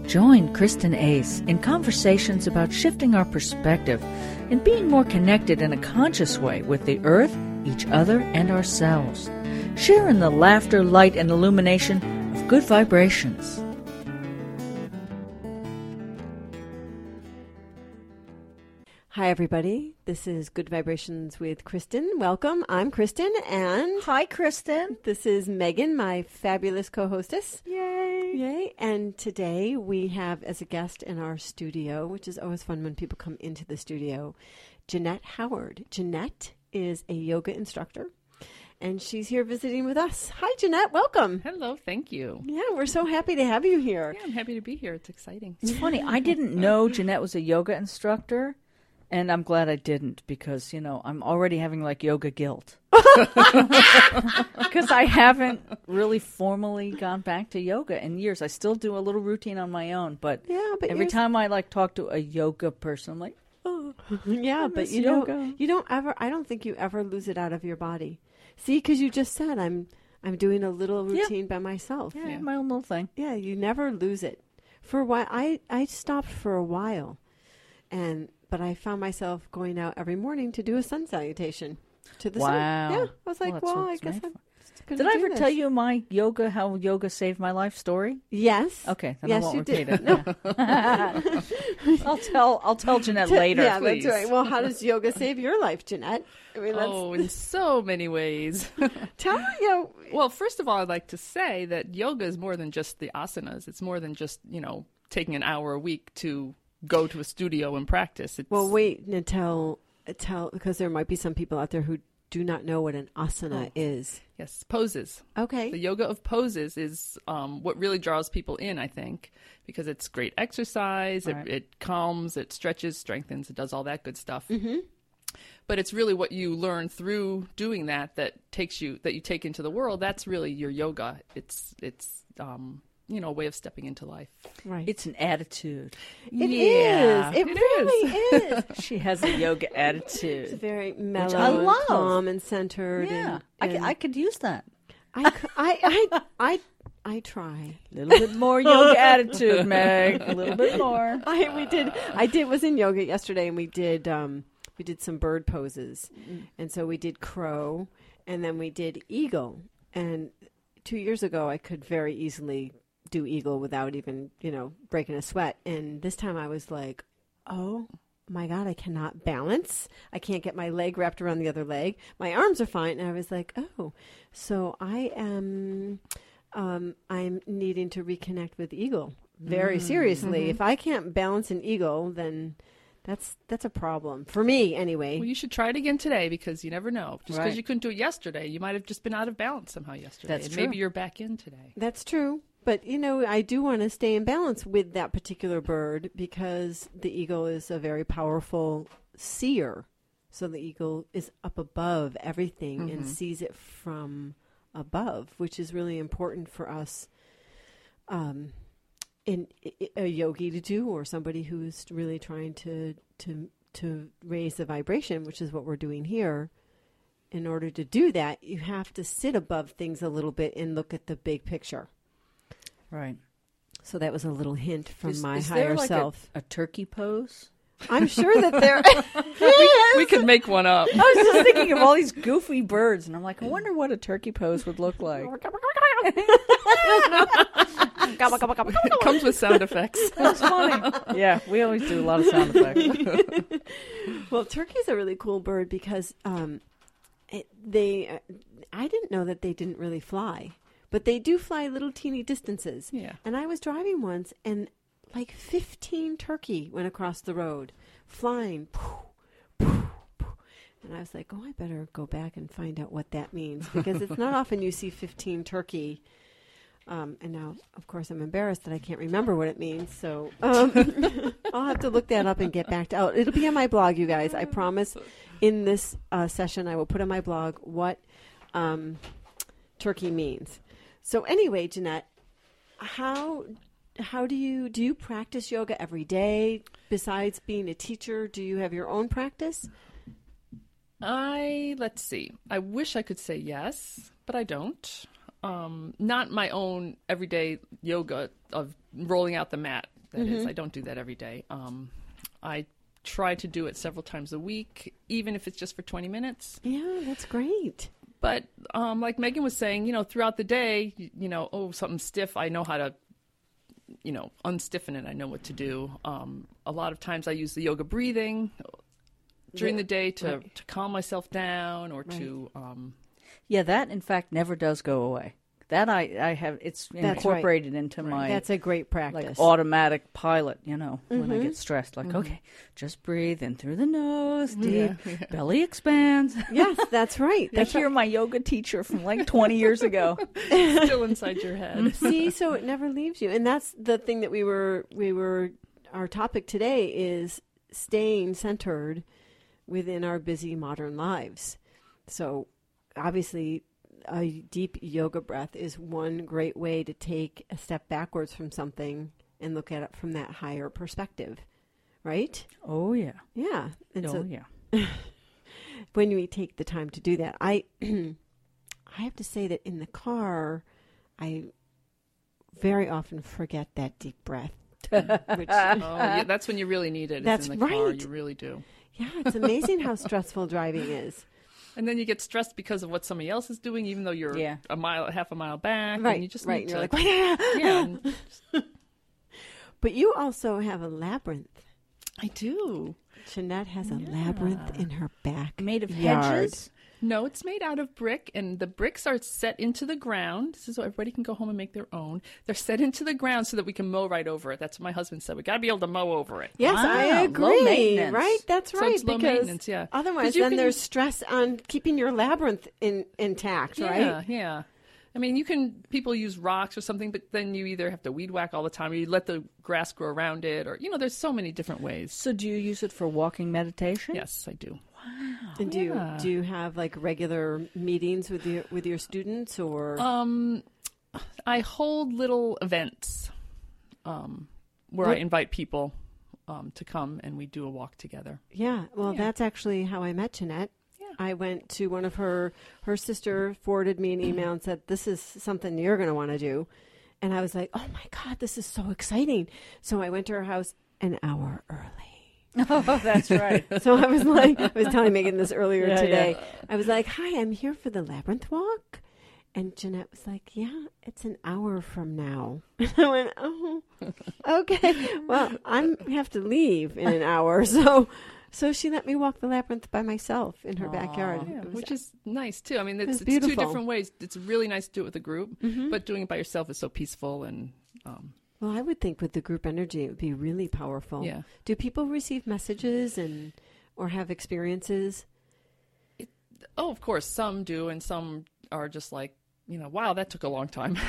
Join Kristen Ace in conversations about shifting our perspective and being more connected in a conscious way with the earth, each other, and ourselves. Share in the laughter, light, and illumination of good vibrations. Hi, everybody. This is Good Vibrations with Kristen. Welcome. I'm Kristen, and... Hi, Kristen. This is Megan, my fabulous co-hostess. Yay. Yay. And today we have as a guest in our studio, which is always fun when people come into the studio, Jeanette Howard. Jeanette is a yoga instructor, and she's here visiting with us. Hi, Jeanette. Welcome. Hello. Thank you. Yeah, we're so happy to have you here. Yeah, I'm happy to be here. It's exciting. It's funny. I didn't know Jeanette was a yoga instructor. And I'm glad I didn't because, you know, I'm already having like yoga guilt. Because I haven't really formally gone back to yoga in years. I still do a little routine on my own, but, every time I like talk to a yoga person, I'm like, oh, yeah, but you don't ever, I don't think you ever lose it out of your body. See, because you just said I'm doing a little routine by myself. Yeah, my own little thing. Yeah, you never lose it. For a while, I stopped for a while, but I found myself going out every morning to do a sun salutation to the sun. Yeah, I was like, I guess I'm Did I ever tell you how yoga saved my life story? Yes. Okay, then yes, I won't you repeat did. it. No. I'll tell Jeanette later. Yeah, please. That's right. Well, how does yoga save your life, Jeanette? I mean, in so many ways. Tell me. Well, first of all, I'd like to say that yoga is more than just the asanas. It's more than just, taking an hour a week to go to a studio and practice. Well, wait until because there might be some people out there who do not know what an asana is. Yes, poses. Okay. The yoga of poses is what really draws people in, I think, because it's great exercise. Right. It calms, it stretches, strengthens, it does all that good stuff. Mm-hmm. But it's really what you learn through doing that you take into the world. That's really your yoga. It's a way of stepping into life. Right. It's an attitude. It is. It really is. She has a yoga attitude. It's very mellow, and calm, and centered. Yeah, and I could use that. I try. A little bit more yoga attitude, Meg. A little bit more. I was in yoga yesterday, and we did some bird poses, and so we did crow, and then we did eagle. And 2 years ago, I could very easily do eagle without even, breaking a sweat. And this time I was like, oh my God, I cannot balance. I can't get my leg wrapped around the other leg. My arms are fine. And I was like, oh, so I'm needing to reconnect with eagle very seriously. Mm-hmm. If I can't balance an eagle, then that's a problem for me anyway. Well, you should try it again today because you never know. Just because you couldn't do it yesterday, you might have just been out of balance somehow yesterday. That's true. Maybe you're back in today. That's true. But, I do want to stay in balance with that particular bird because the eagle is a very powerful seer. So the eagle is up above everything and sees it from above, which is really important for us in a yogi to do, or somebody who's really trying to raise the vibration, which is what we're doing here. In order to do that, you have to sit above things a little bit and look at the big picture. Right. So that was a little hint from my is higher there like self. A turkey pose? I'm sure that there we could make one up. I was just thinking of all these goofy birds, and I'm like, I wonder what a turkey pose would look like. It comes with sound effects. That's funny. Yeah, we always do a lot of sound effects. Well, turkey's a really cool bird because I didn't know that they didn't really fly. But they do fly little teeny distances. Yeah. And I was driving once, and like 15 turkey went across the road, flying. And I was like, I better go back and find out what that means. Because it's not often you see 15 turkey. And now, of course, I'm embarrassed that I can't remember what it means. So I'll have to look that up and get back to it. It'll be on my blog, you guys. I promise in this session I will put on my blog what turkey means. So anyway, Jeanette, how do you practice yoga every day? Besides being a teacher, do you have your own practice? Let's see. I wish I could say yes, but I don't. Not my own everyday yoga of rolling out the mat that is. I don't do that every day. I try to do it several times a week, even if it's just for 20 minutes. Yeah, that's great. But like Megan was saying, throughout the day, something's stiff, I know how to, unstiffen it. I know what to do. A lot of times I use the yoga breathing during the day to calm myself down or to... Yeah, that, in fact, never does go away. That I have, it's incorporated into my... That's a great practice. Like automatic pilot, when I get stressed. Like, okay, just breathe in through the nose, deep, belly expands. Yes, that's right. I hear my yoga teacher from like 20 years ago. Still inside your head. See, so it never leaves you. And that's the thing that we were, our topic today is staying centered within our busy modern lives. So obviously a deep yoga breath is one great way to take a step backwards from something and look at it from that higher perspective, right? Oh, yeah. Yeah. And yeah. When we take the time to do that, I have to say that in the car, I very often forget that deep breath. That's when you really need it. That's in the car. right. You really do. Yeah, it's amazing how stressful driving is. And then you get stressed because of what somebody else is doing, even though you're half a mile back. Right, and you just right. need You're to, like, yeah. But you also have a labyrinth. I do. Jeanette has a labyrinth in her back. Made of yard. hedges? No, it's made out of brick, and the bricks are set into the ground. This is so everybody can go home and make their own. They're set into the ground so that we can mow right over it. That's what my husband said. We got to be able to mow over it. Yes, Wow, I agree. low maintenance. Right? That's So right. it's low maintenance, yeah. Otherwise, then there's stress on keeping your labyrinth intact, right? Yeah. I mean, people use rocks or something, but then you either have to weed whack all the time or you let the grass grow around it or, there's so many different ways. So do you use it for walking meditation? Yes, I do. Wow. And do you have like regular meetings with your students or? I hold little events where I invite people to come and we do a walk together. Yeah. Well, that's actually how I met Jeanette. I went to one of her sister forwarded me an email and said, this is something you're going to want to do. And I was like, oh my God, this is so exciting. So I went to her house an hour early. Oh, that's right. So I was telling Megan this earlier today. Yeah. I was like, hi, I'm here for the labyrinth walk. And Jeanette was like, yeah, it's an hour from now. And I went, oh, okay. Well, I have to leave in an hour. So she let me walk the labyrinth by myself in her backyard. Yeah, which is nice, too. I mean, it's two different ways. It's really nice to do it with a group, but doing it by yourself is so peaceful. And well, I would think with the group energy, it would be really powerful. Yeah. Do people receive messages or have experiences? Of course, some do, and some are just like, wow, that took a long time.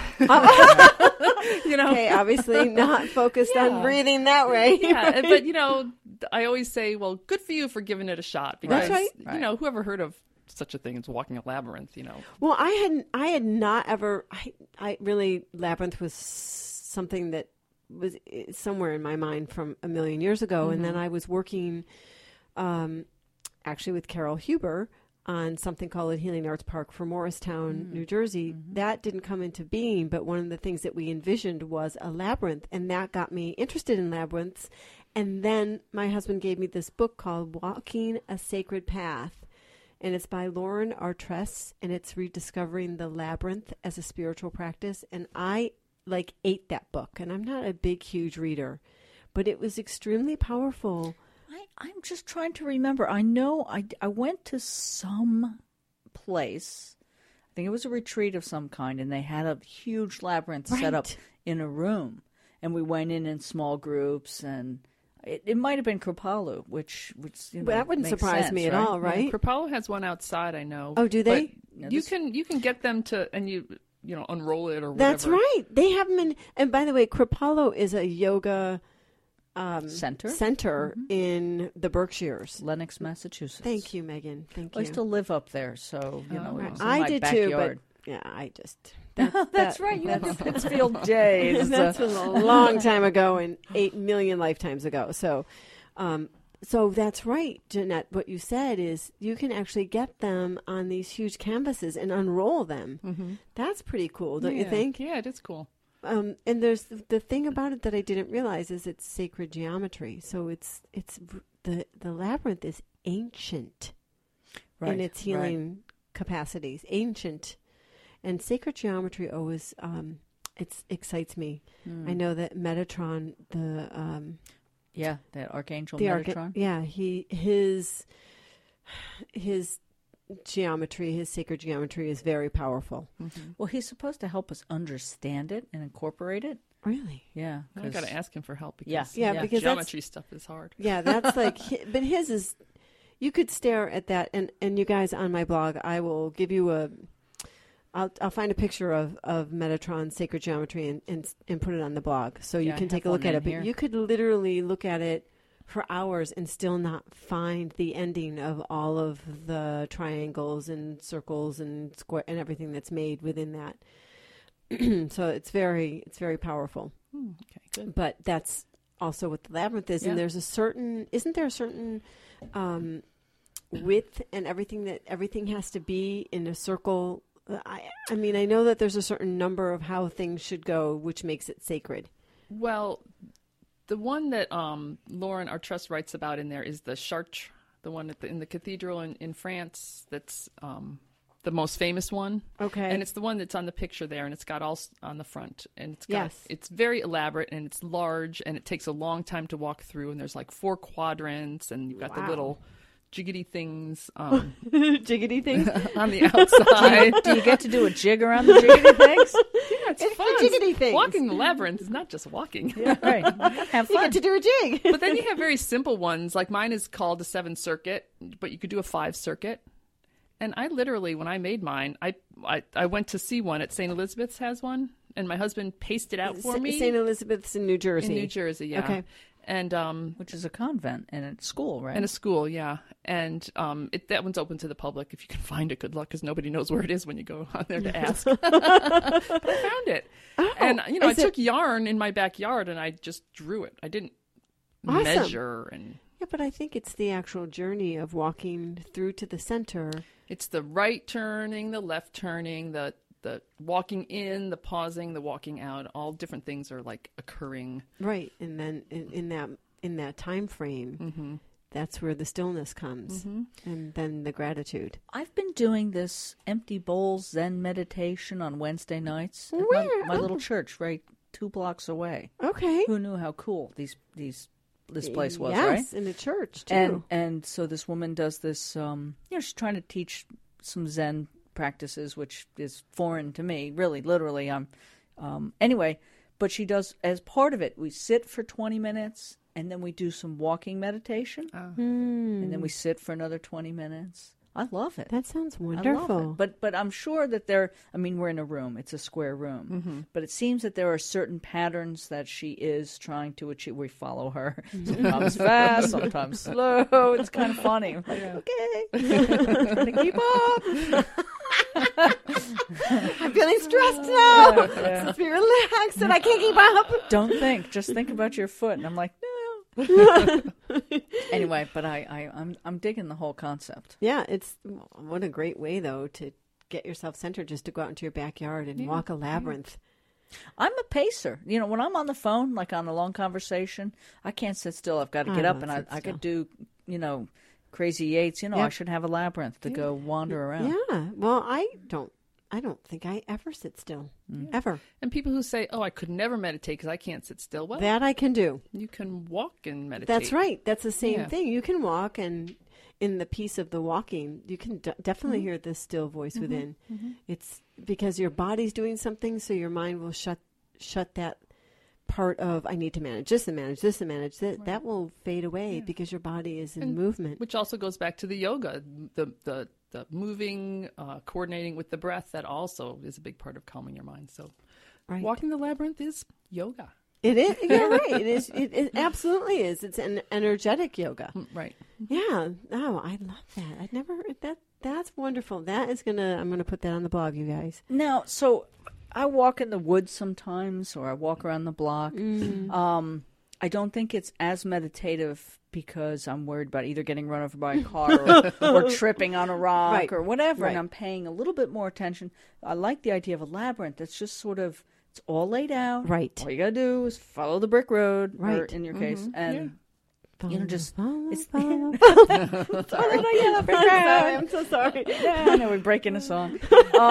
Okay, obviously not focused on breathing that way. Yeah, but I always say, well, good for you for giving it a shot because that's right. Whoever heard of such a thing as walking a labyrinth, Well, I had not ever. I really labyrinth was something that was somewhere in my mind from a million years ago, and then I was working, actually with Carol Huber on something called a Healing Arts Park for Morristown, New Jersey. That didn't come into being, but one of the things that we envisioned was a labyrinth, and that got me interested in labyrinths. And then my husband gave me this book called Walking a Sacred Path, and it's by Lauren Artress, and it's rediscovering the labyrinth as a spiritual practice. And I ate that book, and I'm not a big, huge reader, but it was extremely powerful. I'm just trying to remember. I know I went to some place. I think it was a retreat of some kind, and they had a huge labyrinth set up in a room. And we went in small groups, and it might have been Kripalu, which that wouldn't surprise me at all, right? Yeah, Kripalu has one outside, I know. Oh, do they? You can get them to, and you unroll it or whatever. That's right. They have them in. And by the way, Kripalu is a yoga center in the Berkshires, Lenox, Massachusetts. Thank you, Megan. Thank you. I used to live up there, so it was in I my did backyard. too. But yeah, I just that's right. You had your Pittsfield days. That's a long time ago and 8 million lifetimes ago. So, so that's right, Jeanette. What you said is you can actually get them on these huge canvases and unroll them. That's pretty cool, don't you think? Yeah, it is cool. And there's the thing about it that I didn't realize is it's sacred geometry. So it's the labyrinth is ancient in its healing capacities. Ancient, and sacred geometry always it excites me. I know that Metatron, that Archangel Metatron. His geometry, his sacred geometry is very powerful. Mm-hmm. Well, he's supposed to help us understand it and incorporate it. Really? Yeah. I got to ask him for help because because geometry stuff is hard. Yeah, that's like, but his is, you could stare at that, and you guys on my blog, I will give you I'll find a picture of Metatron's sacred geometry and put it on the blog so you can take a look at it. But you could literally look at it for hours and still not find the ending of all of the triangles and circles and square and everything that's made within that. So it's very powerful. Okay, good. But that's also what the labyrinth is, and there's isn't there a certain width and everything has to be in a circle. I mean, I know that there's a certain number of how things should go, which makes it sacred. Well, the one that Lauren Artress writes about in there is the Chartres, the one in the cathedral in France. That's the most famous one. Okay. And it's the one that's on the picture there, and it's got all on the front. And it's very elaborate, and it's large, and it takes a long time to walk through. And there's like 4 quadrants, and you've got the little jiggity things jiggity things on the outside. Do you get to do a jig around the jiggity things? Yeah, it's fun. The jiggity things. Walking the labyrinth is not just walking. Yeah, right. Have fun. You get to do a jig. But then you have very simple ones. Like mine is called the 7 circuit, but you could do a 5 circuit. And I literally, when I made mine, I went to see one at St. Elizabeth's has one, and my husband pasted out for me. St. Elizabeth's in New Jersey. In New Jersey, yeah. Okay. And which is a convent and a school, right? And a school, yeah. And that one's open to the public. If you can find it, good luck, because nobody knows where it is when you go on there to ask. But I found it. Oh, and, I took yarn in my backyard, and I just drew it. I didn't measure. Yeah, but I think it's the actual journey of walking through to the center. It's the right turning, the left turning, the walking in, the pausing, the walking out. All different things are like occurring. Right, and then in that time frame, that's where the stillness comes, and then the gratitude. I've been doing this empty bowls Zen meditation on Wednesday nights at my little church, right 2 blocks away. Okay, who knew how cool this place was, yes, right? Yes, in the church too. And so this woman does this. She's trying to teach some Zen practices, which is foreign to me, really, literally. Anyway, but she does, as part of it, we sit for 20 minutes, and then we do some walking meditation, and then we sit for another 20 minutes. I love it. That sounds wonderful. I love it. But I'm sure that we're in a room. It's a square room. But it seems that there are certain patterns that she is trying to achieve. We follow her. Sometimes fast, sometimes slow. It's kind of funny. I'm like, okay. Trying to keep up. I'm feeling stressed now. Let's be relaxed and I can't keep up. Don't think. Just think about your foot. And I'm like, no. Anyway, but I'm digging the whole concept. Yeah, what a great way though to get yourself centered, just to go out into your backyard and walk a labyrinth. I'm a pacer. When I'm on the phone, like on a long conversation, I can't sit still. I've got to get up and I could do, Crazy Yates. I should have a labyrinth to go wander around. Yeah. Well, I don't think I ever sit still, ever. And people who say, "Oh, I could never meditate because I can't sit still." Well, that I can do. You can walk and meditate. That's right. That's the same thing. You can walk, and in the piece of the walking, you can definitely hear the still voice within. It's because your body's doing something, so your mind will shut that part of I need to manage this and manage this and manage that. Right. That will fade away because your body is in movement. Which also goes back to the yoga, the moving, coordinating with the breath. That also is a big part of calming your mind. So walking the labyrinth is yoga. It is. You're right. It is. It absolutely is. It's an energetic yoga. Right. Yeah. Oh, I love that. I'd never that's wonderful. I'm gonna put that on the blog, you guys. Now, so I walk in the woods sometimes, or I walk around the block. I don't think it's as meditative because I'm worried about either getting run over by a car or tripping on a rock or whatever, and I'm paying a little bit more attention. I like the idea of a labyrinth. It's just sort of, It's all laid out. Right. All you got to do is follow the brick road, or Right. in your case, and just it's follow. follow the yellow brick road. I'm so sorry. Yeah, I know we're breaking a song.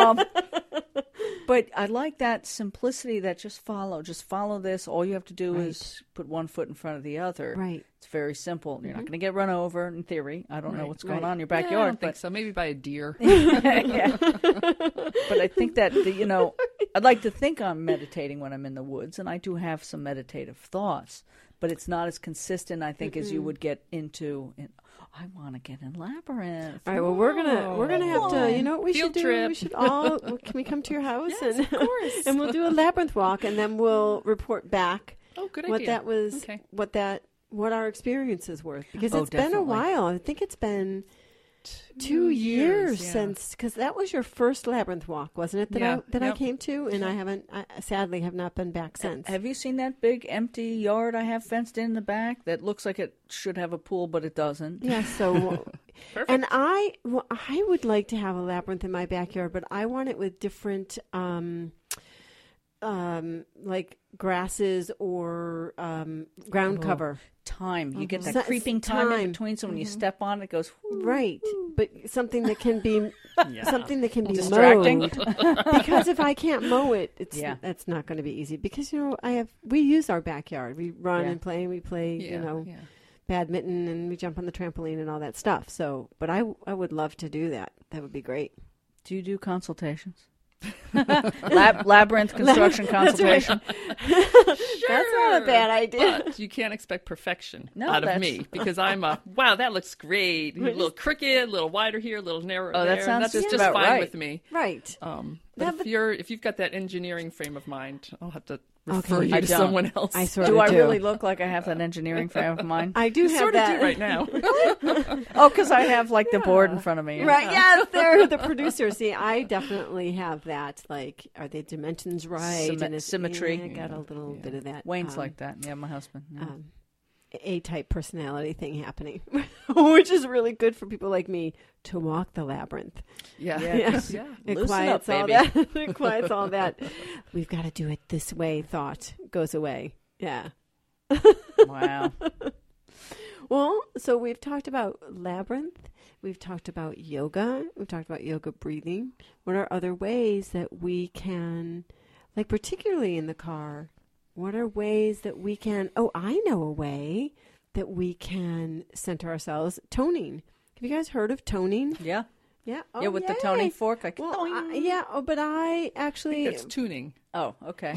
But I like that simplicity that just follow this. All you have to do is put one foot in front of the other. Right. It's very simple. You're not going to get run over in theory. I don't know what's going on in your backyard. Yeah, I don't think so. Maybe by a deer. Yeah. But I think that, I'd like to think I'm meditating when I'm in the woods, and I do have some meditative thoughts, but it's not as consistent, I think, as you would get into. I want to get in Labyrinth. All right. Well, we're gonna have to. You know what we Field should do? trip. We should all. Can we come to your house Yes, of course. and we'll do a labyrinth walk, and then we'll report back Oh, good what idea. that was. Okay. What our experiences were, because Oh, it's been a definitely. while. I think it's been 2 years yeah. since, because that was your first labyrinth walk, wasn't it? That I came to, and I sadly have not been back since. Have you seen that big empty yard I have fenced in the back that looks like it should have a pool, but it doesn't? Yeah. So, Perfect. and I would like to have a labyrinth in my backyard, but I want it with different, like grasses or ground cover. Time. You get that So- creeping time in time. between, so when you step on it, it goes, whoo. Right, but something that can be something that can be Distracting. mowed. Because if I can't mow it, that's not going to be easy. Because we use our backyard. We run and play. And we play, Yeah. badminton, and we jump on the trampoline and all that stuff. So, but I would love to do that. That would be great. Do you do consultations? Labyrinth construction consultation. That's not a bad idea. But you can't expect perfection No, out of that's- me because I'm wow, that looks great. A little crooked, a little wider here, a little narrower Oh, that there. sounds That's just just about fine right. with me. Right. But if you've got that engineering frame of mind, I'll have to refer Okay. you I to don't. someone else. I sort Do of I really look like I have that engineering frame of mind? I do You have sort that of do right now. Oh, because I have like the board in front of me. Right, yes, they're the producers. See, I definitely have that. Like, are the dimensions right? And it's, Symmetry. Yeah, I got a little bit of that. Wayne's like that. Yeah, my husband. Yeah. A-type personality thing happening, which is really good for people like me to walk the labyrinth. Yeah. Yeah. Yeah. It Loosen quiets up, all baby. that. It quiets all that. We've got to do it this way. Thought goes away. Yeah. Wow. Well, so we've talked about labyrinth. We've talked about yoga. We've talked about yoga breathing. What are other ways that we can, like particularly in the car, what are ways that we can, I know a way that we can center ourselves. Toning. Have you guys heard of toning? Yeah. Yeah. Oh, Yeah, with the yay. toning fork. Like, Well, doing. but I actually. It's tuning. Oh, okay.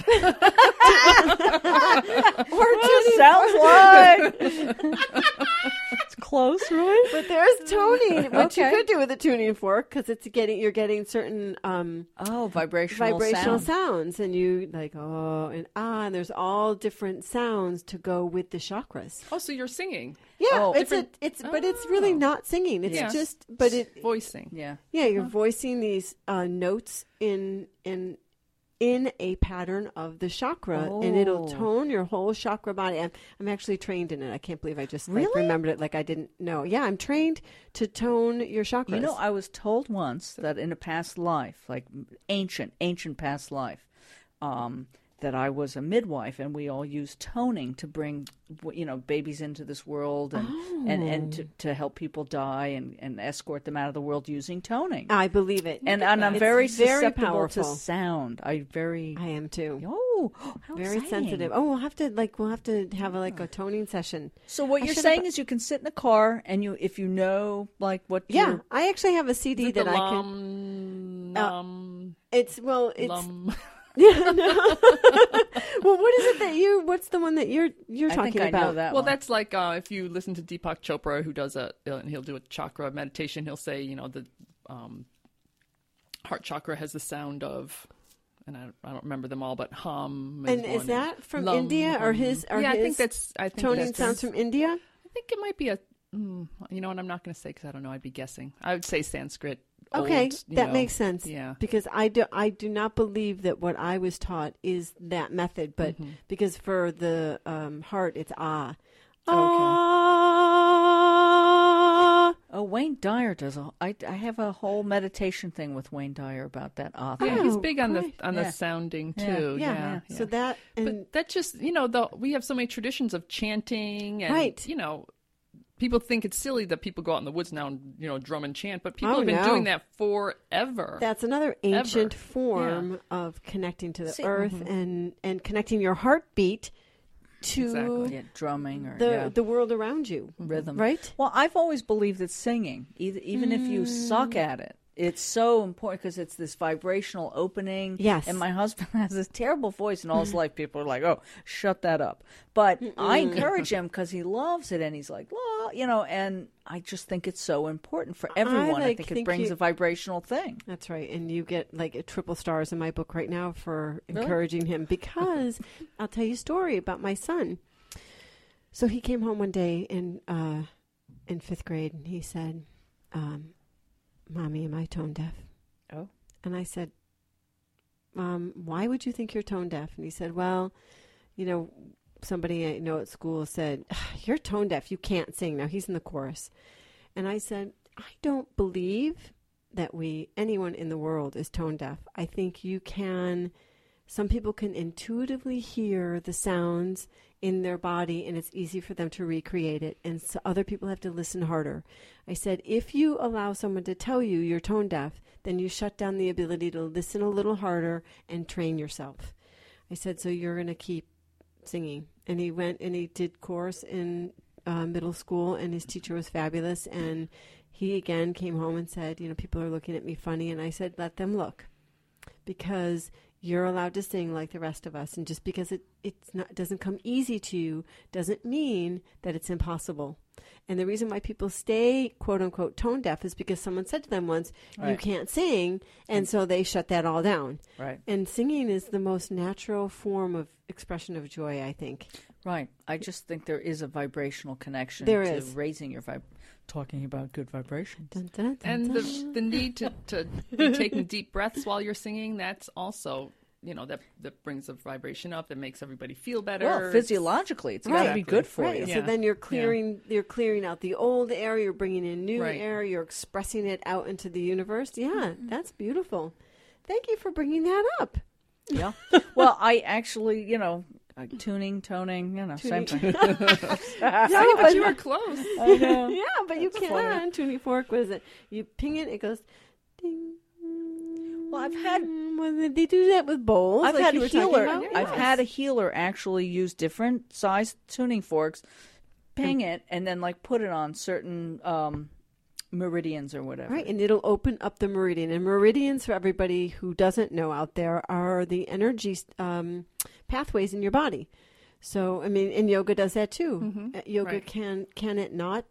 Or Sounds like it's close, right? But there's toning, which you Okay. could do with a tuning fork because you're getting certain Vibrational sound. sounds, and you like and there's all different sounds to go with the chakras. Oh, so you're singing. Yeah, Oh. but it's really not singing. It's Yeah. just Voicing. Yeah. you're voicing these notes in a pattern of the chakra, and it'll Oh. tone your whole chakra body. I'm actually trained in it. I can't believe I just Really? remembered it like I didn't know. Yeah, I'm trained to tone your chakras. You know, I was told once that in a past life, like ancient past life, that I was a midwife, and we all used toning to bring, babies into this world, and to help people die and escort them out of the world using toning. I believe it. And I'm It's very susceptible powerful. to sound. I am too. How Very exciting. sensitive. Oh, we'll have to have a toning session. So what I you're should've- saying is you can sit in the car and if you know like what Yeah, you're- I actually have a CD Is it that the I can. lum, It's lum? well, what is it that what's the one that you're I talking think I about? know that Well, one. that's like if you listen to Deepak Chopra, who does and he'll do a chakra meditation. He'll say, the heart chakra has the sound of, and I don't remember them all, but hum. And is one, that from lum, India or hum. his? Or Yeah, his I think toning that's sounds from India. I think it might be and I'm not going to say because I don't know. I'd be guessing. I would say Sanskrit. Okay, old, that makes sense. Yeah. Because I do not believe that what I was taught is that method, but because for the heart, it's ah. Okay. Ah. Oh, Wayne Dyer does. I have a whole meditation thing with Wayne Dyer about that author. Yeah, he's Oh, big on great. the sounding too. Yeah. So that but that just we have so many traditions of chanting and Right. people think it's silly that people go out in the woods now and drum and chant, but people Oh, have been no. doing that forever. that's another ancient Ever. form of connecting to the See, earth and connecting your heartbeat to Exactly. Yeah, drumming or the world around you. rhythm. Right? Well, I've always believed that singing, even if you suck at it, it's so important because it's this vibrational opening. Yes. And my husband has this terrible voice, and all his life people are like, "Oh, shut that up." But I encourage him because he loves it, and he's like, and I just think it's so important for everyone. I think it brings a vibrational thing. That's right. And you get like a triple stars in my book right now for encouraging him because I'll tell you a story about my son. So he came home one day in 5th grade and he said, Mommy, am I tone deaf? Oh. And I said, why would you think you're tone deaf? And he said, well, somebody I know at school said, you're tone deaf. You can't sing. Now he's in the chorus. And I said, I don't believe that anyone in the world is tone deaf. I think some people can intuitively hear the sounds in their body and it's easy for them to recreate it. And so other people have to listen harder. I said, if you allow someone to tell you you're tone deaf, then you shut down the ability to listen a little harder and train yourself. I said, so you're going to keep singing. And he went and he did chorus in middle school and his teacher was fabulous. And he again came home and said, people are looking at me funny. And I said, let them look, because you're allowed to sing like the rest of us. And just because it doesn't come easy to you doesn't mean that it's impossible. And the reason why people stay, quote unquote, tone deaf is because someone said to them once, you can't sing. And so they shut that all down. Right. And singing is the most natural form of expression of joy, I think. Right. I just think there is a vibrational connection There to is. raising your talking about good vibrations. Dun, dun, dun, And dun. the need to be taking deep breaths while you're singing, that's also, that brings the vibration up, that makes everybody feel better. Well, physiologically, it's got to be good for Right. you. So Yeah. then you're clearing out the old air, you're bringing in new Right. air, you're expressing it out into the universe. Yeah, that's beautiful. Thank you for bringing that up. Yeah. Well, I actually, tuning, toning, same thing. No, but you were close. I know. yeah, but you can. Tuning fork, what is it? You ping it, it goes ding. Well, I've had Well, they do that with bowls. I've like had you a were talking healer. about. I've Yes. had a healer actually use different size tuning forks, ping it, and then put it on certain meridians or whatever. Right, and it'll open up the meridian. And meridians, for everybody who doesn't know out there, are the energy pathways in your body. So, and yoga does that too. Mm-hmm. Yoga Right. can it not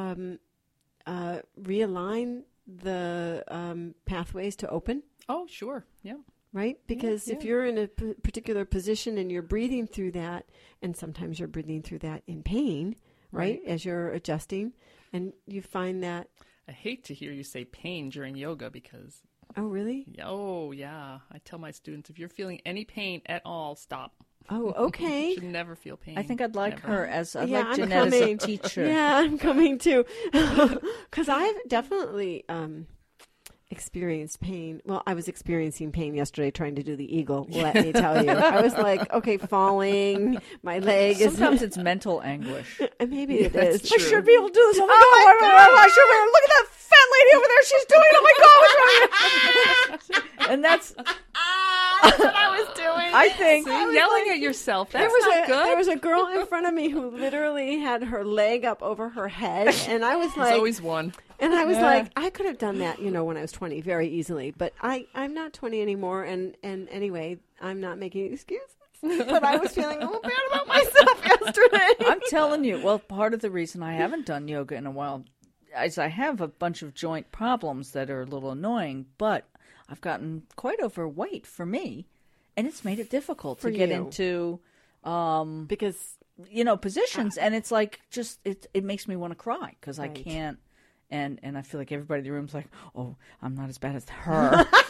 realign the pathways to open? Oh, sure. Yeah. Right? Because if you're in a particular position and you're breathing through that, and sometimes you're breathing through that in pain, right? As you're adjusting, and you find that. I hate to hear you say pain during yoga because, Oh, really? yeah. I tell my students, if you're feeling any pain at all, stop. Oh, You okay. should never feel pain. I think I'd like Never. her as Yeah, I'm Jeanette as a coming. teacher. Yeah, I'm coming too. Because I've definitely experienced pain. Well, I was experiencing pain yesterday trying to do the eagle, let me tell you. I was like, okay, falling, my leg is... Sometimes it's mental anguish. Maybe it That's is. true. I should be able to do this. Oh my God! I should be. Look at that fat lady over there. She's doing it. Oh my God! What's wrong with you? And that's That's what I was doing. I think See, yelling at yourself. That's not good. There was a girl in front of me who literally had her leg up over her head, and I was There's like, always one. and I was like, I could have done that, when I was 20 very easily, but I'm not 20 anymore, and anyway, I'm not making excuses. But I was feeling a little bad about myself yesterday. I'm telling you. Well, part of the reason I haven't done yoga in a while is I have a bunch of joint problems that are a little annoying, but I've gotten quite overweight for me, and it's made it difficult For to get you. into Because positions, and it's like it makes me want to cry because I Right. can't. And I feel like everybody in the room's like, oh, I'm not as bad as her.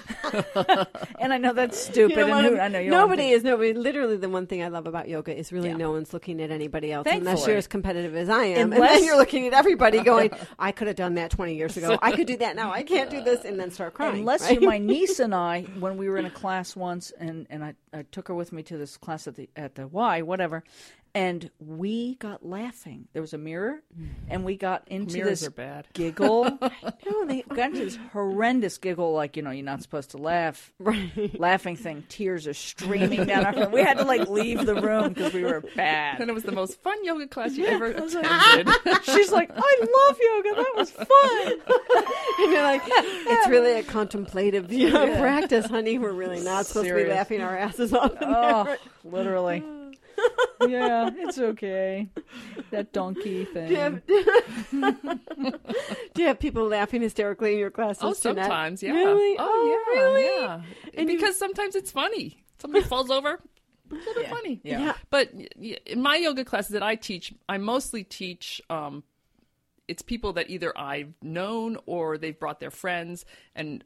And I know that's stupid. I know nobody is. Literally, the one thing I love about yoga is really no one's looking at anybody else unless you're as competitive as I am. And then you're looking at everybody going, I could have done that 20 years ago. I could do that now. I can't do this, and then start crying. Unless you're my niece and I, when we were in a class once, and I took her with me to this class at the Y, whatever. And we got laughing. There was a mirror, and we got into Mirrors this are bad. giggle. They got into this horrendous giggle, like, you're not supposed to laugh. Right. Laughing thing. Tears are streaming down our face. We had to, leave the room because we were bad. And it was the most fun yoga class you ever attended. She's like, I love yoga. That was fun. And you're like, it's really a contemplative practice, honey. We're really not supposed to be laughing our asses off. Oh, literally. Yeah, it's okay. That donkey thing. Do you have people laughing hysterically in your classes? Oh, sometimes, yeah. Really? Oh, yeah, really? Yeah. And because sometimes it's funny. Somebody falls over. It's a little bit funny. Yeah. But in my yoga classes that I teach, I mostly teach. It's people that either I've known or they've brought their friends, and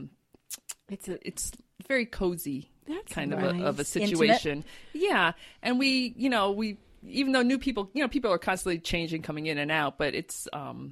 it's very cozy. That's kind nice. of a situation. Intimate? Yeah. And we even though new people, people are constantly changing, coming in and out, but it's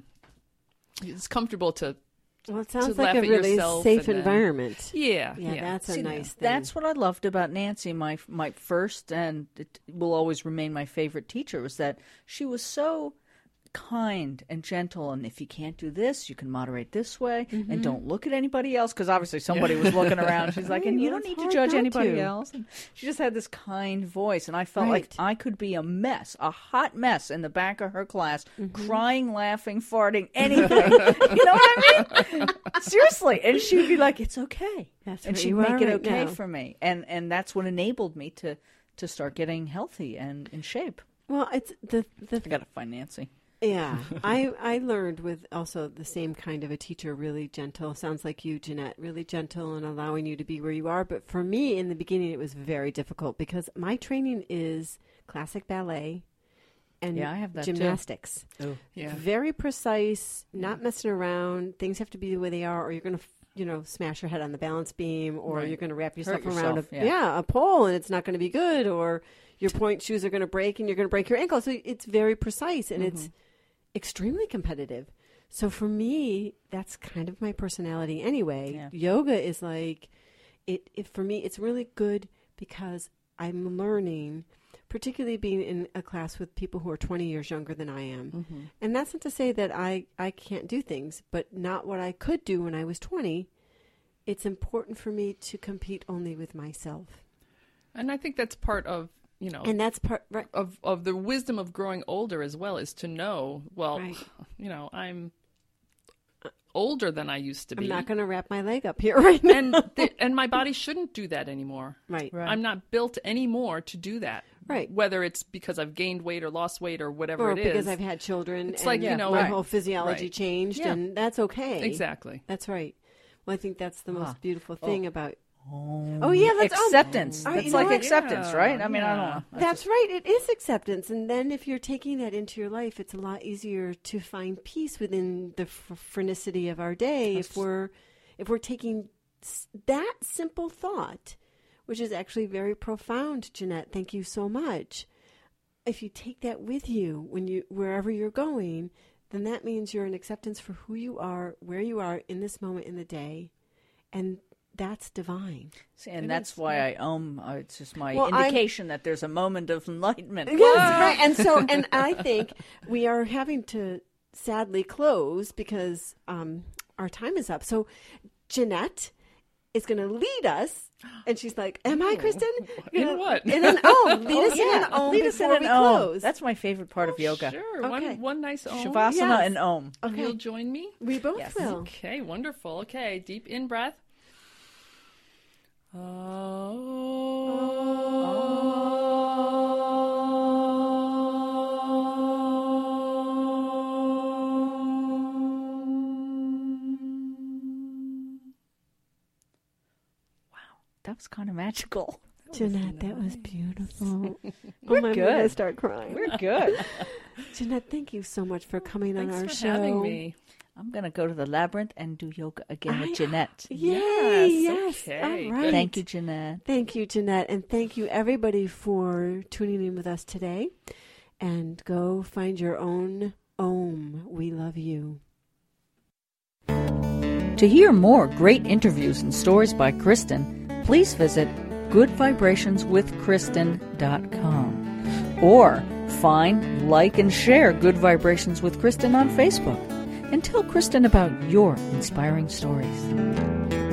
comfortable to it sounds like a really safe environment. Yeah. That's a nice thing. That's what I loved about Nancy, my first, and it will always remain my favorite teacher, was that she was so kind and gentle, and if you can't do this, you can moderate this way, and don't look at anybody else, because obviously somebody was looking around. She's like, and you don't need to judge anybody else. And she just had this kind voice, and I felt like I could be a mess, a hot mess in the back of her class, crying, laughing, farting, anything. You know what I mean? Seriously. And she'd be like, it's okay. And she'd make it okay for me. And that's what enabled me to start getting healthy and in shape. Well, it's I got to find Nancy. Yeah, I learned with also the same kind of a teacher, really gentle. Sounds like you, Jeanette, really gentle and allowing you to be where you are. But for me, in the beginning, it was very difficult because my training is classic ballet and I have that gymnastics. Too. Oh, yeah. Very precise, not messing around. Things have to be the way they are, or you're going to smash your head on the balance beam, or you're going to wrap yourself around a pole and it's not going to be good, or your point shoes are going to break and you're going to break your ankle. So it's very precise, and it's extremely competitive. So for me, that's kind of my personality anyway. Yeah. Yoga is like, for me, it's really good because I'm learning, particularly being in a class with people who are 20 years younger than I am. And that's not to say that I can't do things, but not what I could do when I was 20. It's important for me to compete only with myself. And I think that's part of, and that's part of the wisdom of growing older as well, is to know, I'm older than I used to be. I'm not going to wrap my leg up here right now. And my body shouldn't do that anymore. Right. I'm not built anymore to do that. Right. Whether it's because I've gained weight or lost weight or whatever it is. Or because I've had children. It's like, my whole physiology changed, and that's okay. Exactly. That's right. Well, I think that's the most beautiful thing about... that's acceptance. It's like acceptance, right? I mean, I don't know. That's right. It is acceptance. And then if you're taking that into your life, it's a lot easier to find peace within the frenicity of our day. If we're taking that simple thought, which is actually very profound, Jeanette. Thank you so much. If you take that with you wherever you're going, then that means you're in acceptance for who you are, where you are in this moment in the day, and that's divine. See, and that's why I it's just my indication that there's a moment of enlightenment. Yes, right. And I think we are having to sadly close because our time is up. So Jeanette is going to lead us, and she's like, "Am I, Kristen? In what? In an Om. Lead us in an Om before we close." That's my favorite part of yoga. Sure. Okay. One nice Om. Shavasana and Om. Okay. You'll join me? We both will. Okay, wonderful. Okay, deep in breath. That was kind of magical. Jeanette, that was beautiful. We're good. I'm going to start crying. We're good. Jeanette, thank you so much for coming on our show. Thanks for having me. I'm going to go to the labyrinth and do yoga again with Jeanette. Yay, yes. Okay. All right. Thank you, Jeanette. Thank you, Jeanette. And thank you, everybody, for tuning in with us today. And go find your own Om. We love you. To hear more great interviews and stories by Kristen, please visit goodvibrationswithkristen.com or find, like, and share Good Vibrations with Kristen on Facebook and tell Kristen about your inspiring stories.